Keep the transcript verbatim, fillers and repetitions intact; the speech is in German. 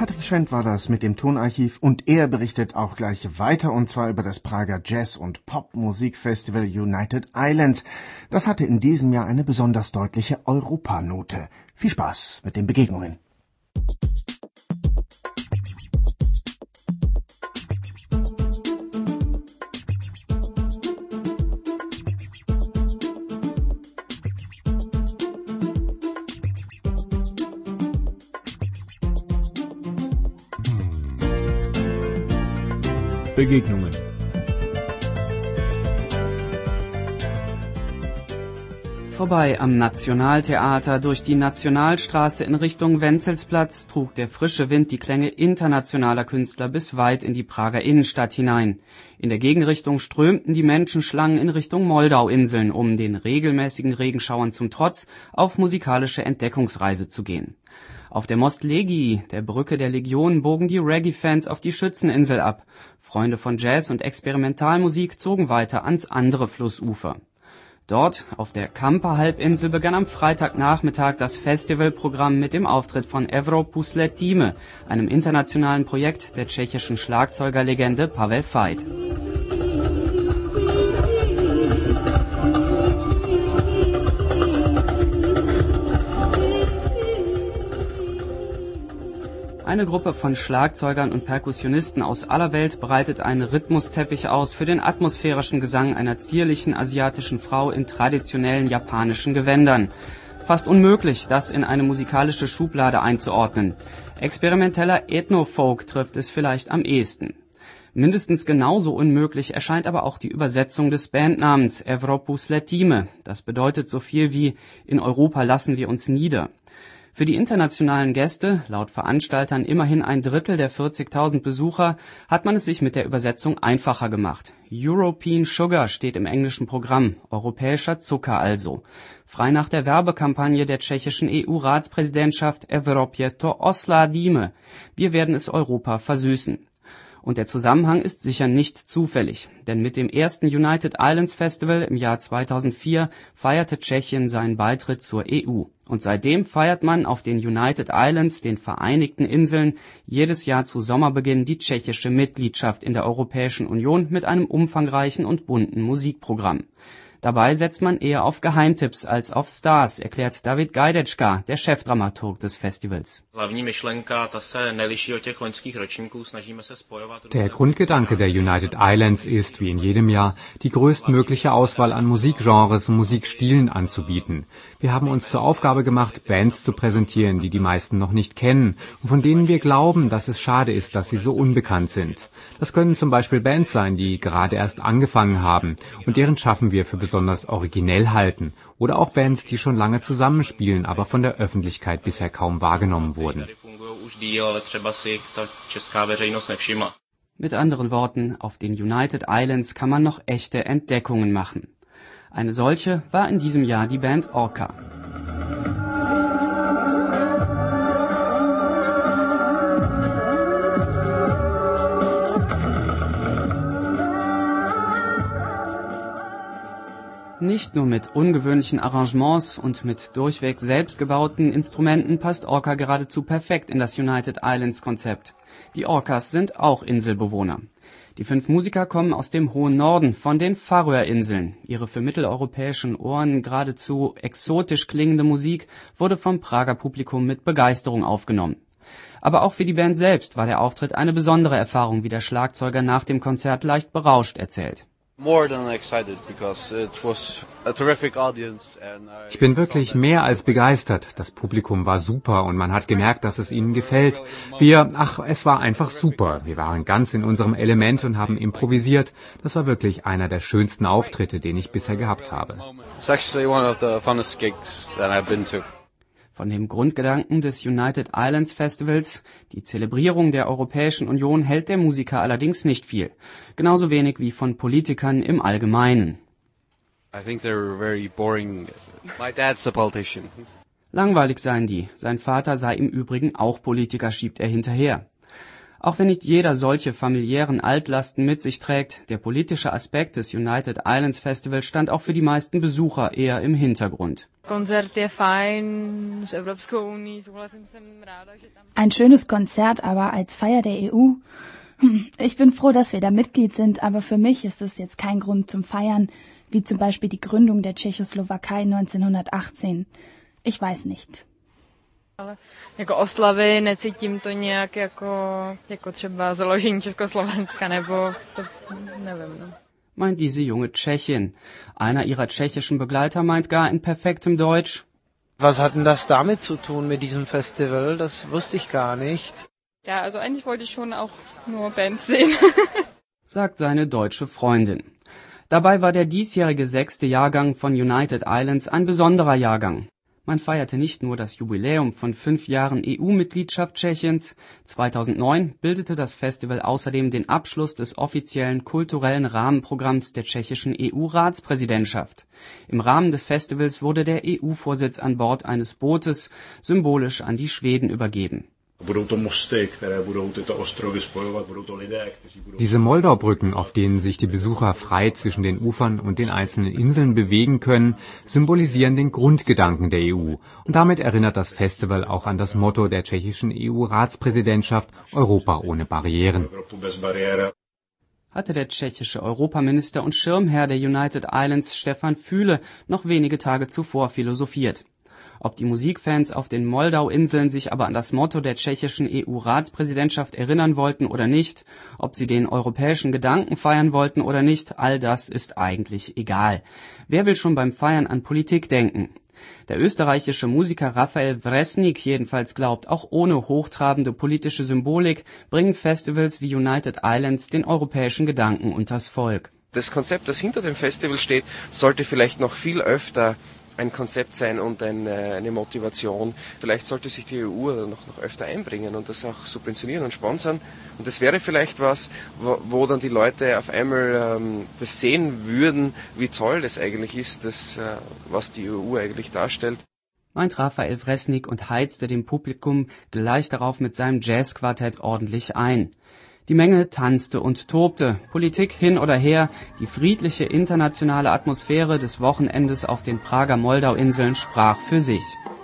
Patrick Schwendt war das mit dem Tonarchiv und er berichtet auch gleich weiter und zwar über das Prager Jazz- und Popmusikfestival United Islands. Das hatte in diesem Jahr eine besonders deutliche Europanote. Viel Spaß mit den Begegnungen. Begegnungen. Vorbei am Nationaltheater, durch die Nationalstraße in Richtung Wenzelsplatz trug der frische Wind die Klänge internationaler Künstler bis weit in die Prager Innenstadt hinein. In der Gegenrichtung strömten die Menschenschlangen in Richtung Moldauinseln, um den regelmäßigen Regenschauern zum Trotz auf musikalische Entdeckungsreise zu gehen. Auf der Most Legii, der Brücke der Legion, bogen die Reggae-Fans auf die Schützeninsel ab. Freunde von Jazz und Experimentalmusik zogen weiter ans andere Flussufer. Dort, auf der Kampa-Halbinsel, begann am Freitagnachmittag das Festivalprogramm mit dem Auftritt von Evropu Sletíme, einem internationalen Projekt der tschechischen Schlagzeugerlegende Pavel Veit. Eine Gruppe von Schlagzeugern und Perkussionisten aus aller Welt breitet einen Rhythmusteppich aus für den atmosphärischen Gesang einer zierlichen asiatischen Frau in traditionellen japanischen Gewändern. Fast unmöglich, das in eine musikalische Schublade einzuordnen. Experimenteller Ethno-Folk trifft es vielleicht am ehesten. Mindestens genauso unmöglich erscheint aber auch die Übersetzung des Bandnamens Evropu Sletíme. Das bedeutet so viel wie in Europa lassen wir uns nieder. Für die internationalen Gäste, laut Veranstaltern immerhin ein Drittel der vierzigtausend Besucher, hat man es sich mit der Übersetzung einfacher gemacht. European Sugar steht im englischen Programm, europäischer Zucker also. Frei nach der Werbekampagne der tschechischen E U-Ratspräsidentschaft Evropě to osladíme. Wir werden es Europa versüßen. Und der Zusammenhang ist sicher nicht zufällig, denn mit dem ersten United Islands Festival im Jahr zweitausendvier feierte Tschechien seinen Beitritt zur E U. Und seitdem feiert man auf den United Islands, den Vereinigten Inseln, jedes Jahr zu Sommerbeginn die tschechische Mitgliedschaft in der Europäischen Union mit einem umfangreichen und bunten Musikprogramm. Dabei setzt man eher auf Geheimtipps als auf Stars, erklärt David Gajdečka, der Chefdramaturg des Festivals. Der Grundgedanke der United Islands ist, wie in jedem Jahr, die größtmögliche Auswahl an Musikgenres und Musikstilen anzubieten. Wir haben uns zur Aufgabe gemacht, Bands zu präsentieren, die die meisten noch nicht kennen und von denen wir glauben, dass es schade ist, dass sie so unbekannt sind. Das können zum Beispiel Bands sein, die gerade erst angefangen haben und deren Schaffen wir für besonders originell halten. Oder auch Bands, die schon lange zusammenspielen, aber von der Öffentlichkeit bisher kaum wahrgenommen wurden. Mit anderen Worten, auf den United Islands kann man noch echte Entdeckungen machen. Eine solche war in diesem Jahr die Band Orca. Nicht nur mit ungewöhnlichen Arrangements und mit durchweg selbstgebauten Instrumenten passt Orca geradezu perfekt in das United Islands Konzept. Die Orcas sind auch Inselbewohner. Die fünf Musiker kommen aus dem hohen Norden, von den Färöerinseln. Ihre für mitteleuropäischen Ohren geradezu exotisch klingende Musik wurde vom Prager Publikum mit Begeisterung aufgenommen. Aber auch für die Band selbst war der Auftritt eine besondere Erfahrung, wie der Schlagzeuger nach dem Konzert leicht berauscht erzählt. Ich bin wirklich mehr als begeistert. Das Publikum war super und man hat gemerkt, dass es ihnen gefällt. Wir, ach, es war einfach super. Wir waren ganz in unserem Element und haben improvisiert. Das war wirklich einer der schönsten Auftritte, den ich bisher gehabt habe. Von dem Grundgedanken des United Islands Festivals, die Zelebrierung der Europäischen Union, hält der Musiker allerdings nicht viel. Genauso wenig wie von Politikern im Allgemeinen. I think they're very boring. My dad's a politician. Langweilig seien die. Sein Vater sei im Übrigen auch Politiker, schiebt er hinterher. Auch wenn nicht jeder solche familiären Altlasten mit sich trägt, der politische Aspekt des United Islands Festival stand auch für die meisten Besucher eher im Hintergrund. Ein schönes Konzert, aber als Feier der E U? Ich bin froh, dass wir da Mitglied sind, aber für mich ist es jetzt kein Grund zum Feiern, wie zum Beispiel die Gründung der Tschechoslowakei neunzehnhundertachtzehn. Ich weiß nicht. Ale jako oslavy necítím to nějak jako, jako třeba založení Československa nebo to nevím. No. Meint diese junge Tschechin. Einer ihrer tschechischen Begleiter meint gar in perfektem Deutsch: Was hat denn das damit zu tun mit diesem Festival? Das wusste ich gar nicht. Ja, also eigentlich wollte ich schon auch nur Bands sehen. sagt seine deutsche Freundin. Dabei war der diesjährige sechste Jahrgang von United Islands ein besonderer Jahrgang. Man feierte nicht nur das Jubiläum von fünf Jahren E U-Mitgliedschaft Tschechiens, zweitausendneun bildete das Festival außerdem den Abschluss des offiziellen kulturellen Rahmenprogramms der tschechischen E U-Ratspräsidentschaft. Im Rahmen des Festivals wurde der E U-Vorsitz an Bord eines Bootes symbolisch an die Schweden übergeben. Diese Moldaubrücken, auf denen sich die Besucher frei zwischen den Ufern und den einzelnen Inseln bewegen können, symbolisieren den Grundgedanken der E U. Und damit erinnert das Festival auch an das Motto der tschechischen E U-Ratspräsidentschaft: Europa ohne Barrieren. Hatte der tschechische Europaminister und Schirmherr der United Islands Stefan Füle noch wenige Tage zuvor philosophiert. Ob die Musikfans auf den Moldau-Inseln sich aber an das Motto der tschechischen E U-Ratspräsidentschaft erinnern wollten oder nicht, ob sie den europäischen Gedanken feiern wollten oder nicht, all das ist eigentlich egal. Wer will schon beim Feiern an Politik denken? Der österreichische Musiker Raphael Wresnik jedenfalls glaubt, auch ohne hochtrabende politische Symbolik bringen Festivals wie United Islands den europäischen Gedanken unters Volk. Das Konzept, das hinter dem Festival steht, sollte vielleicht noch viel öfter ein Konzept sein und eine, eine Motivation. Vielleicht sollte sich die E U noch, noch öfter einbringen und das auch subventionieren und sponsern. Und das wäre vielleicht was, wo, wo dann die Leute auf einmal ähm, das sehen würden, wie toll das eigentlich ist, das, äh, was die E U eigentlich darstellt. Meint Raphael Wresnik und heizte dem Publikum gleich darauf mit seinem Jazzquartett ordentlich ein. Die Menge tanzte und tobte, Politik hin oder her, die friedliche internationale Atmosphäre des Wochenendes auf den Prager Moldau-Inseln sprach für sich.